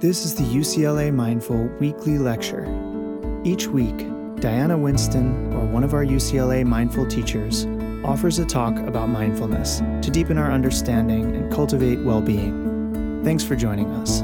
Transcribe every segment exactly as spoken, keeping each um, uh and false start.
This is the U C L A Mindful Weekly Lecture. Each week, Diana Winston, or one of our U C L A Mindful teachers, offers a talk about mindfulness to deepen our understanding and cultivate well-being. Thanks for joining us.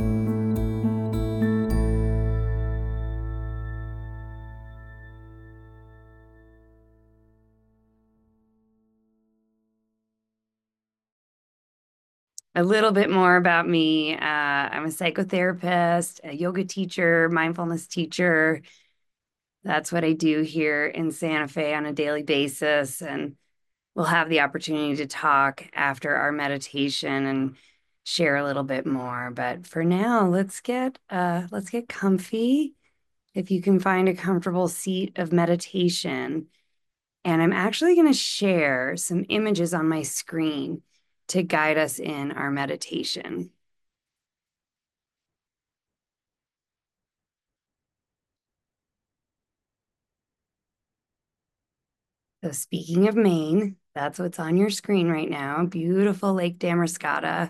A little bit more about me. Uh, I'm a psychotherapist, a yoga teacher, mindfulness teacher. That's what I do here in Santa Fe on a daily basis. And we'll have the opportunity to talk after our meditation and share a little bit more. But for now, let's get uh, let's get comfy. If you can find a comfortable seat of meditation. And I'm actually going to share some images on my screen to guide us in our meditation. So speaking of Maine, that's what's on your screen right now. Beautiful Lake Damariscotta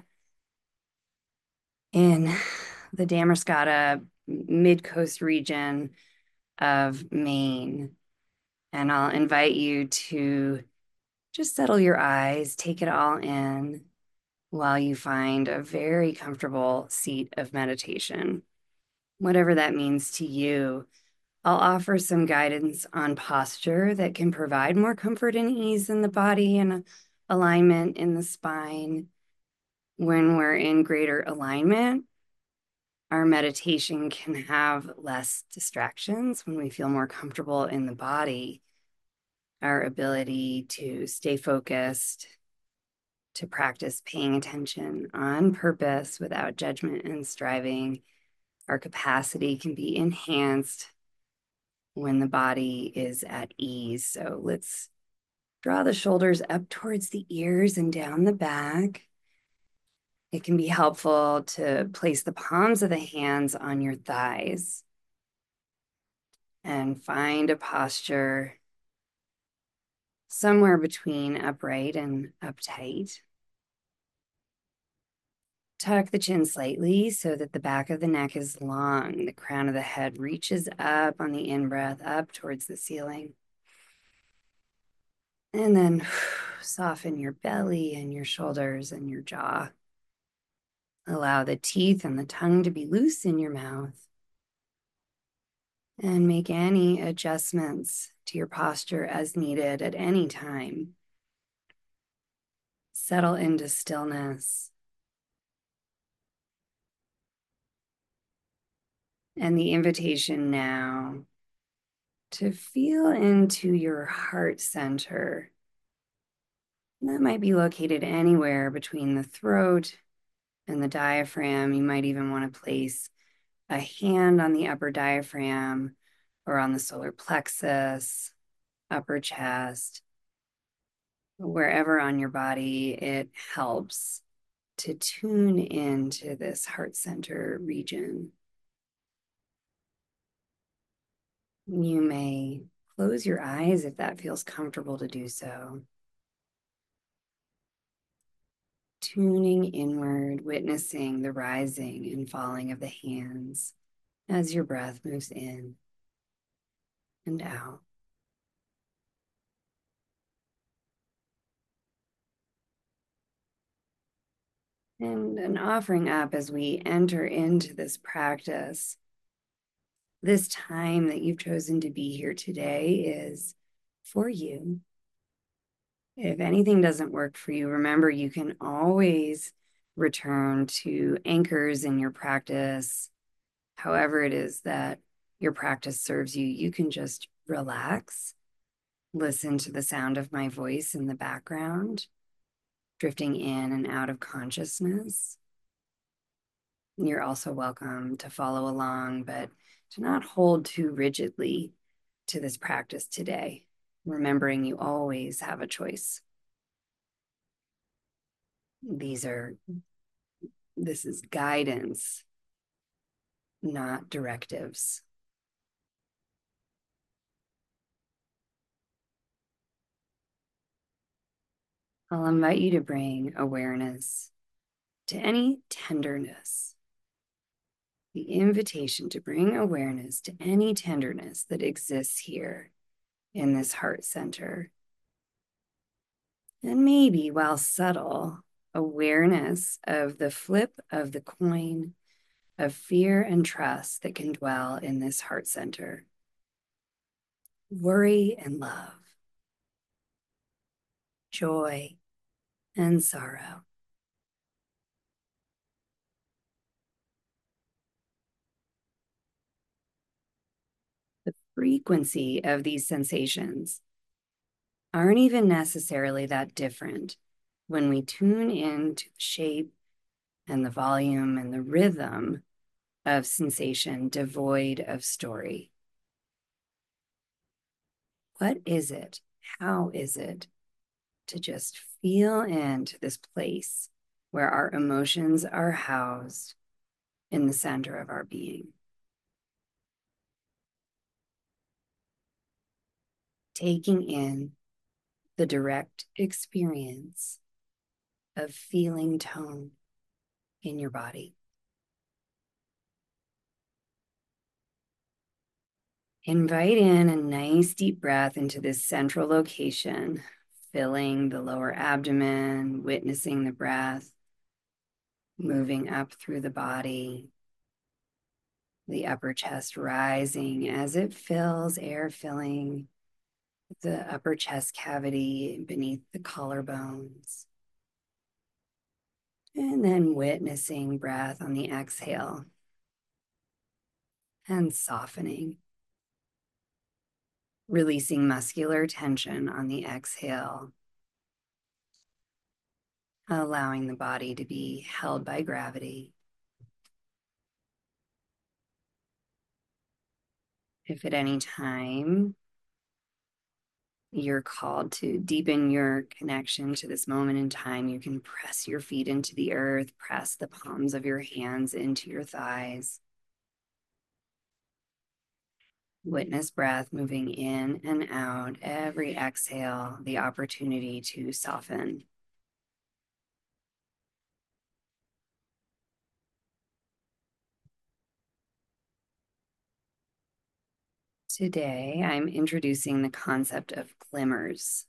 in the Damariscotta mid-coast region of Maine. And I'll invite you to just settle your eyes, take it all in while you find a very comfortable seat of meditation, whatever that means to you. I'll offer some guidance on posture that can provide more comfort and ease in the body and alignment in the spine. When we're in greater alignment, our meditation can have less distractions. When we feel more comfortable in the body, our ability to stay focused, to practice paying attention on purpose without judgment and striving, our capacity can be enhanced when the body is at ease. So let's draw the shoulders up towards the ears and down the back. It can be helpful to place the palms of the hands on your thighs and find a posture somewhere between upright and uptight. Tuck the chin slightly so that the back of the neck is long. The crown of the head reaches up on the in-breath, up towards the ceiling. And then soften your belly and your shoulders and your jaw. Allow the teeth and the tongue to be loose in your mouth. And make any adjustments to your posture as needed at any time. Settle into stillness. And the invitation now to feel into your heart center. That might be located anywhere between the throat and the diaphragm. You might even want to place a hand on the upper diaphragm or on the solar plexus, upper chest, wherever on your body it helps to tune into this heart center region. You may close your eyes if that feels comfortable to do so. Tuning inward, witnessing the rising and falling of the hands as your breath moves in and out. And an offering up as we enter into this practice. This time that you've chosen to be here today is for you. If anything doesn't work for you, remember you can always return to anchors in your practice. However it is that your practice serves you, you can just relax, listen to the sound of my voice in the background, drifting in and out of consciousness. You're also welcome to follow along, but to not hold too rigidly to this practice today, remembering you always have a choice. These are, this is guidance, not directives. I'll invite you to bring awareness to any tenderness the invitation to bring awareness to any tenderness that exists here in this heart center. And maybe, while subtle, awareness of the flip of the coin of fear and trust that can dwell in this heart center. Worry and love, joy and sorrow. The frequency of these sensations aren't even necessarily that different when we tune into the shape and the volume and the rhythm of sensation devoid of story. What is it? How is it to just feel into this place where our emotions are housed in the center of our being? Taking in the direct experience of feeling tone in your body. Invite in a nice deep breath into this central location, filling the lower abdomen, witnessing the breath moving up through the body, the upper chest rising as it fills, air filling the upper chest cavity beneath the collarbones. And then witnessing breath on the exhale and softening, releasing muscular tension on the exhale, allowing the body to be held by gravity. If at any time you're called to deepen your connection to this moment in time, you can press your feet into the earth, press the palms of your hands into your thighs. Witness breath moving in and out, every exhale, the opportunity to soften. Today, I'm introducing the concept of glimmers.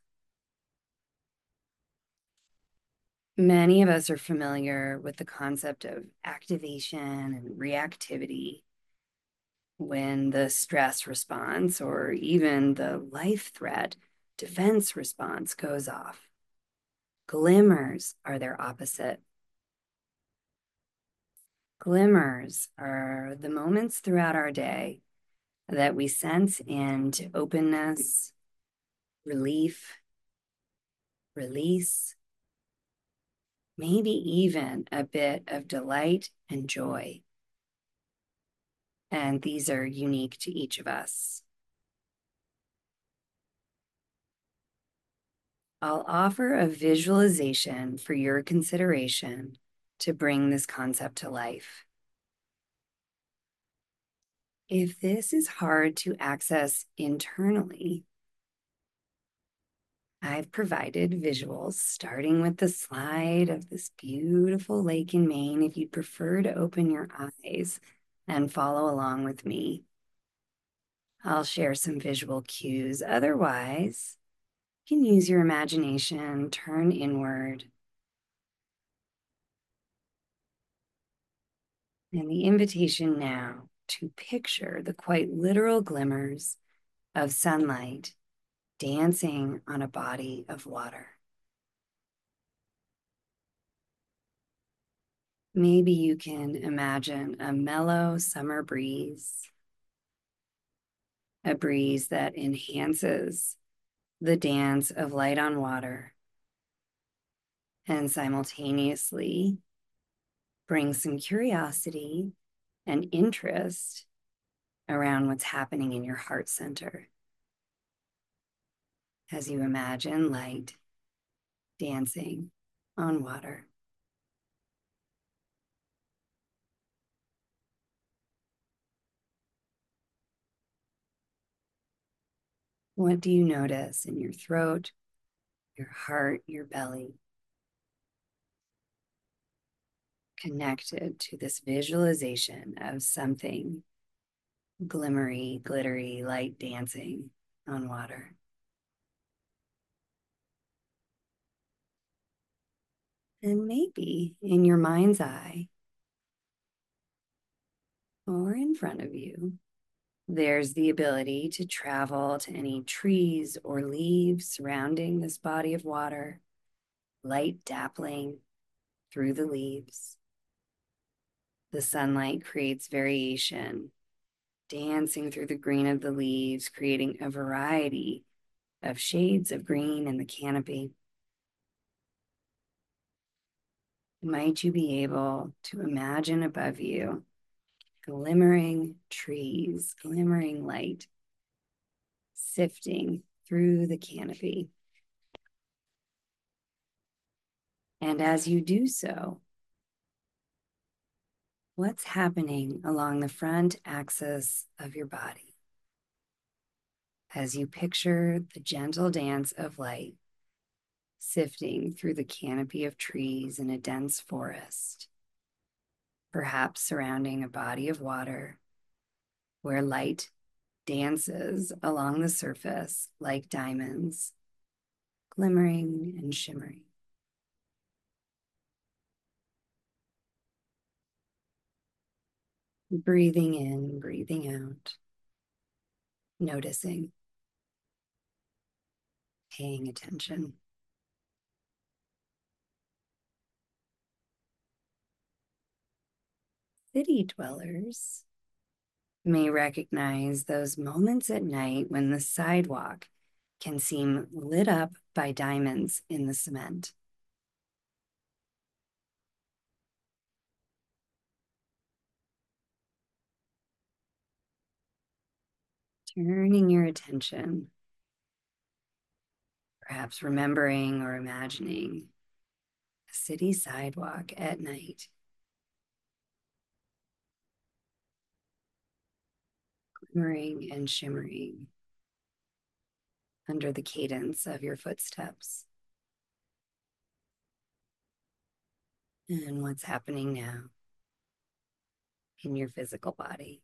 Many of us are familiar with the concept of activation and reactivity when the stress response or even the life threat defense response goes off. Glimmers are their opposite. Glimmers are the moments throughout our day that we sense into openness, relief, release, maybe even a bit of delight and joy. And these are unique to each of us. I'll offer a visualization for your consideration to bring this concept to life. If this is hard to access internally, I've provided visuals starting with the slide of this beautiful lake in Maine. If you'd prefer to open your eyes and follow along with me, I'll share some visual cues. Otherwise, you can use your imagination, turn inward. And the invitation now to picture the quite literal glimmers of sunlight dancing on a body of water. Maybe you can imagine a mellow summer breeze, a breeze that enhances the dance of light on water and simultaneously brings some curiosity and interest around what's happening in your heart center as you imagine light dancing on water. What do you notice in your throat, your heart, your belly? connected to this visualization of something glimmery, glittery, light dancing on water. And maybe in your mind's eye or in front of you, there's the ability to travel to any trees or leaves surrounding this body of water, light dappling through the leaves. The sunlight creates variation, dancing through the green of the leaves, creating a variety of shades of green in the canopy. Might you be able to imagine above you glimmering trees, glimmering light, sifting through the canopy? And as you do so, what's happening along the front axis of your body as you picture the gentle dance of light sifting through the canopy of trees in a dense forest, perhaps surrounding a body of water where light dances along the surface like diamonds, glimmering and shimmering. Breathing in, breathing out, noticing, paying attention. City dwellers may recognize those moments at night when the sidewalk can seem lit up by diamonds in the cement. Turning your attention, perhaps remembering or imagining a city sidewalk at night, glimmering and shimmering under the cadence of your footsteps. And what's happening now in your physical body.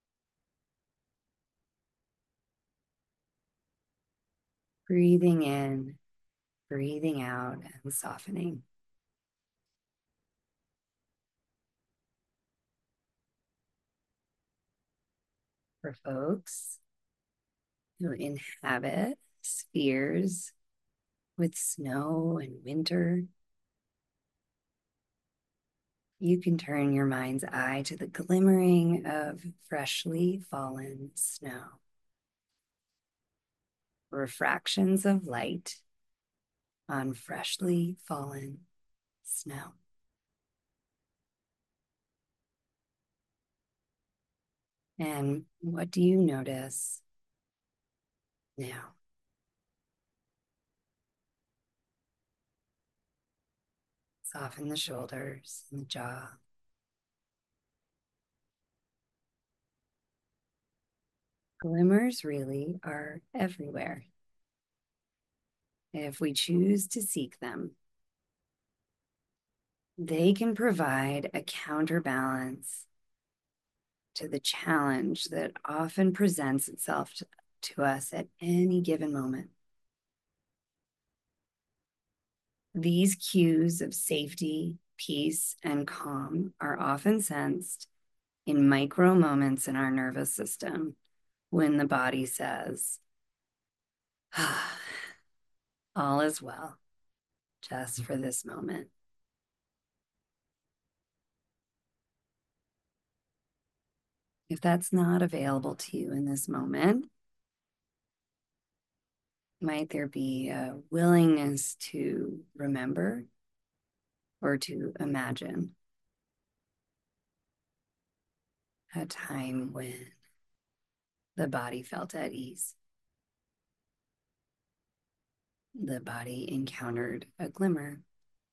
Breathing in, breathing out, and softening. For folks who inhabit spheres with snow and winter, you can turn your mind's eye to the glimmering of freshly fallen snow. Refractions of light on freshly fallen snow. And what do you notice now? Soften the shoulders and the jaw. Glimmers really are everywhere if we choose to seek them. They can provide a counterbalance to the challenge that often presents itself to, to us at any given moment. These cues of safety, peace, and calm are often sensed in micro moments in our nervous system when the body says, ah, all is well, just for this moment. If that's not available to you in this moment, might there be a willingness to remember or to imagine a time when the body felt at ease? The body encountered a glimmer.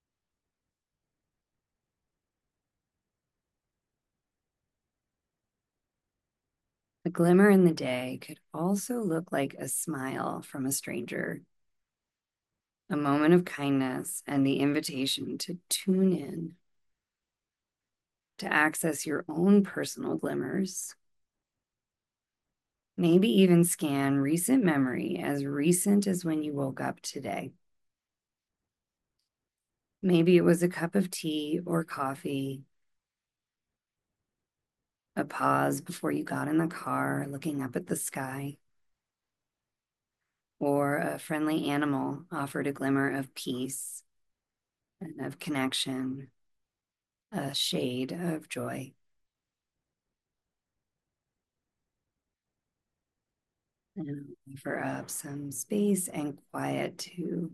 A glimmer in the day could also look like a smile from a stranger, a moment of kindness, and the invitation to tune in to access your own personal glimmers. Maybe even scan recent memory as recent as when you woke up today. Maybe it was a cup of tea or coffee, a pause before you got in the car looking up at the sky, or a friendly animal offered a glimmer of peace and of connection, a shade of joy. And offer up some space and quiet to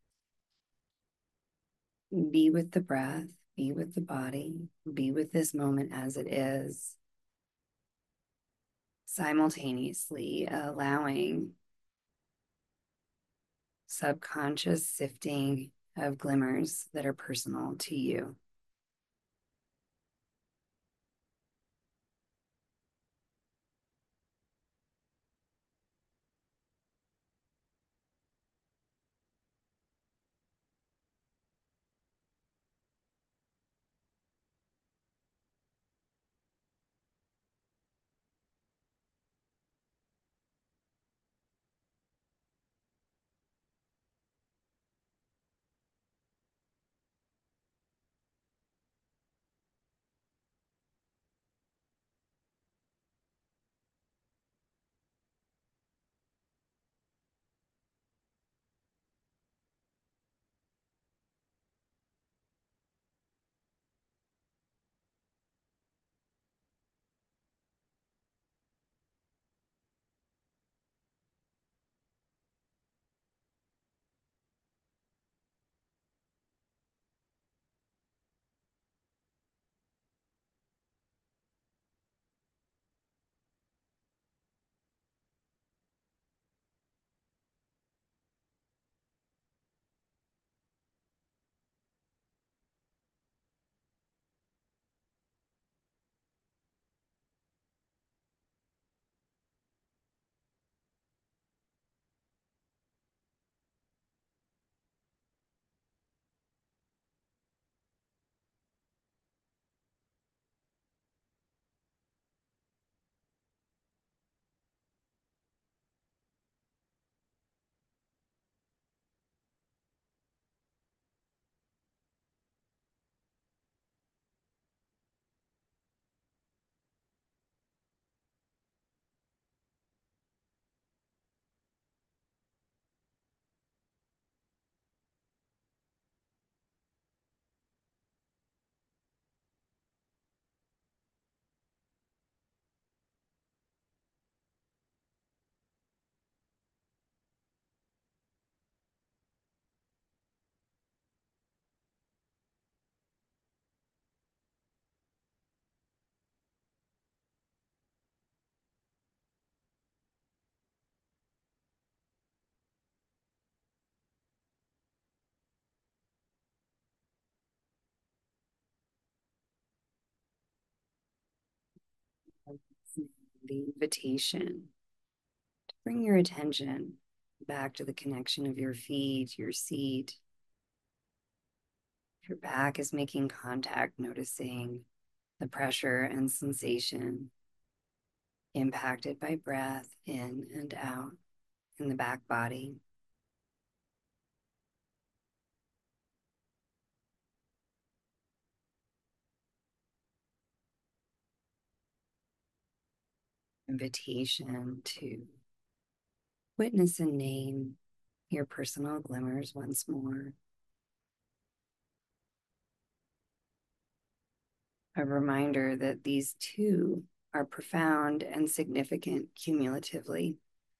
be with the breath, be with the body, be with this moment as it is, simultaneously allowing subconscious sifting of glimmers that are personal to you. The invitation to bring your attention back to the connection of your feet, your seat. If your back is making contact, noticing the pressure and sensation impacted by breath in and out in the back body. Invitation to witness and name your personal glimmers once more. A reminder that these too are profound and significant cumulatively,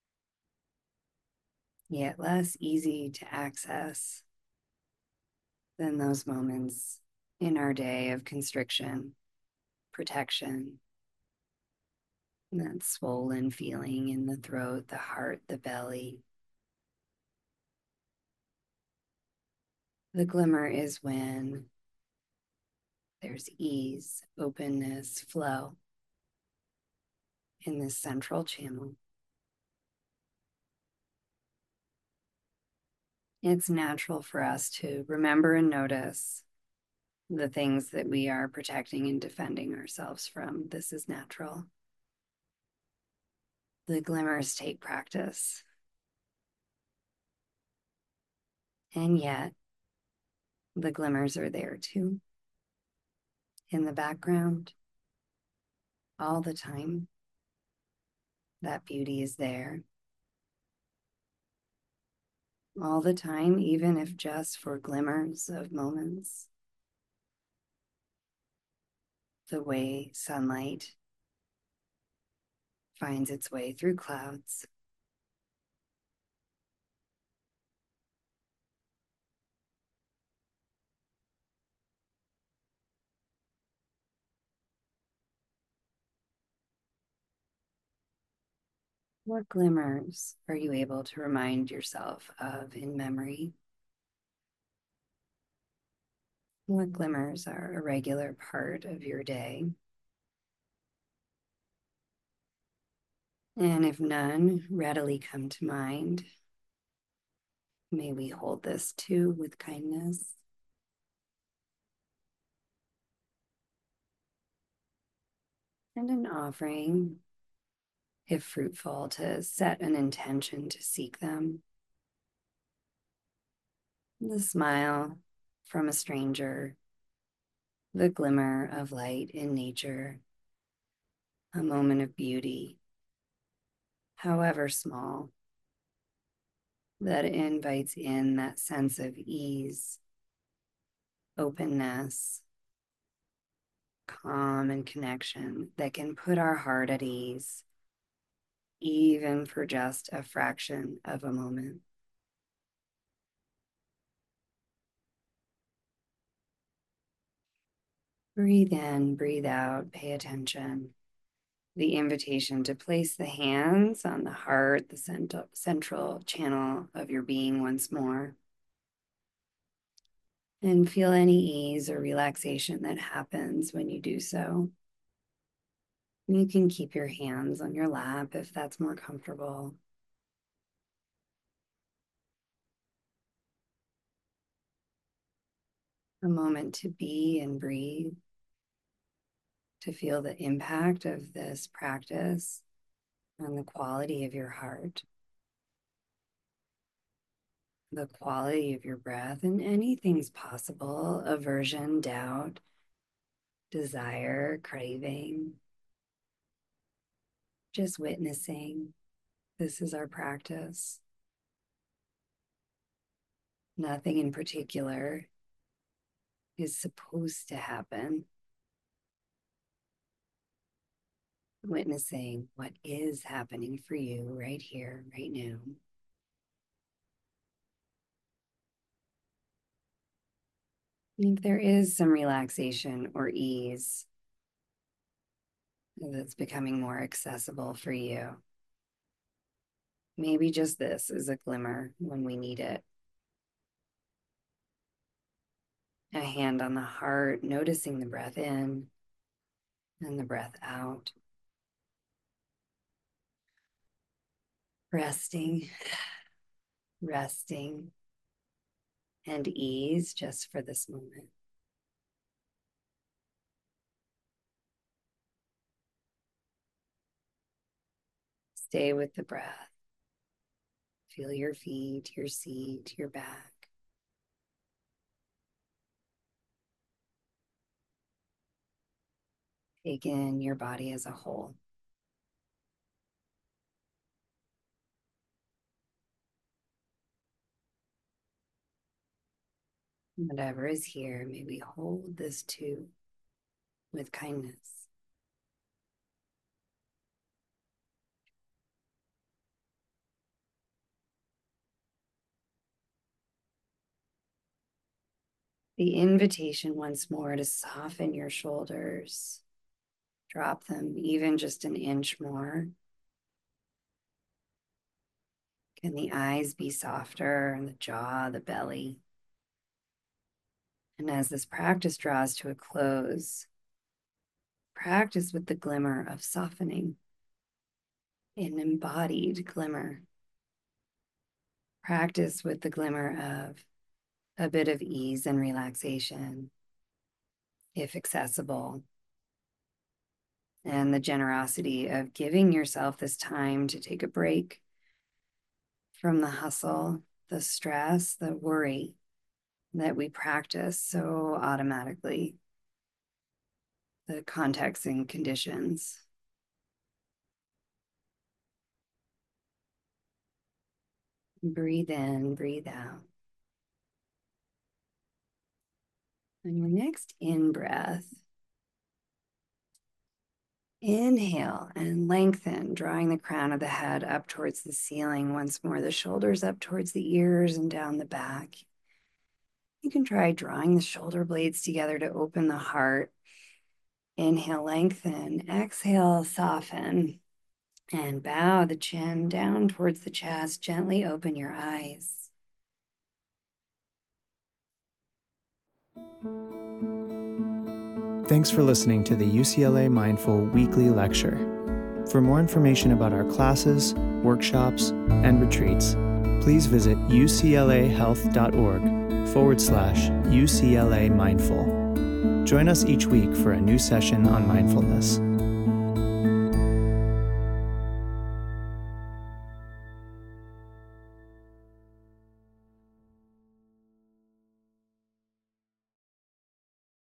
yet less easy to access than those moments in our day of constriction, protection, that swollen feeling in the throat, the heart, the belly. The glimmer is when there's ease, openness, flow in this central channel. It's natural for us to remember and notice the things that we are protecting and defending ourselves from. This is natural. The glimmers take practice. And yet, the glimmers are there too, in the background, all the time. That beauty is there all the time, even if just for glimmers of moments. The way sunlight finds its way through clouds. What glimmers are you able to remind yourself of in memory? What glimmers are a regular part of your day? And if none readily come to mind, may we hold this too with kindness. And an offering, if fruitful, to set an intention to seek them. The smile from a stranger, the glimmer of light in nature, a moment of beauty, however small, that invites in that sense of ease, openness, calm, and connection that can put our heart at ease, even for just a fraction of a moment. Breathe in, breathe out, pay attention. The invitation to place the hands on the heart, the central, central channel of your being once more. And feel any ease or relaxation that happens when you do so. You can keep your hands on your lap if that's more comfortable. A moment to be and breathe, to feel the impact of this practice on the quality of your heart, the quality of your breath, and anything's possible: aversion, doubt, desire, craving. Just witnessing. This is our practice. Nothing in particular is supposed to happen. Witnessing what is happening for you right here, right now. If there is some relaxation or ease that's becoming more accessible for you, maybe just this is a glimmer when we need it. A hand on the heart, noticing the breath in and the breath out. Resting, resting, and ease just for this moment. Stay with the breath. Feel your feet, your seat, your back. Take in your body as a whole. Whatever is here, may we hold this too with kindness. The invitation once more to soften your shoulders. Drop them even just an inch more. Can the eyes be softer, and the jaw, the belly? And as this practice draws to a close, practice with the glimmer of softening, an embodied glimmer. Practice with the glimmer of a bit of ease and relaxation, if accessible, and the generosity of giving yourself this time to take a break from the hustle, the stress, the worry that we practice so automatically, the context and conditions. Breathe in, breathe out. On your next in-breath, inhale and lengthen, drawing the crown of the head up towards the ceiling. Once more, the shoulders up towards the ears and down the back. You can try drawing the shoulder blades together to open the heart. Inhale, lengthen. Exhale, soften. And bow the chin down towards the chest. Gently open your eyes. Thanks for listening to the U C L A Mindful Weekly Lecture. For more information about our classes, workshops, and retreats, please visit uclahealth.org forward slash UCLA Mindful. Join us each week for a new session on mindfulness.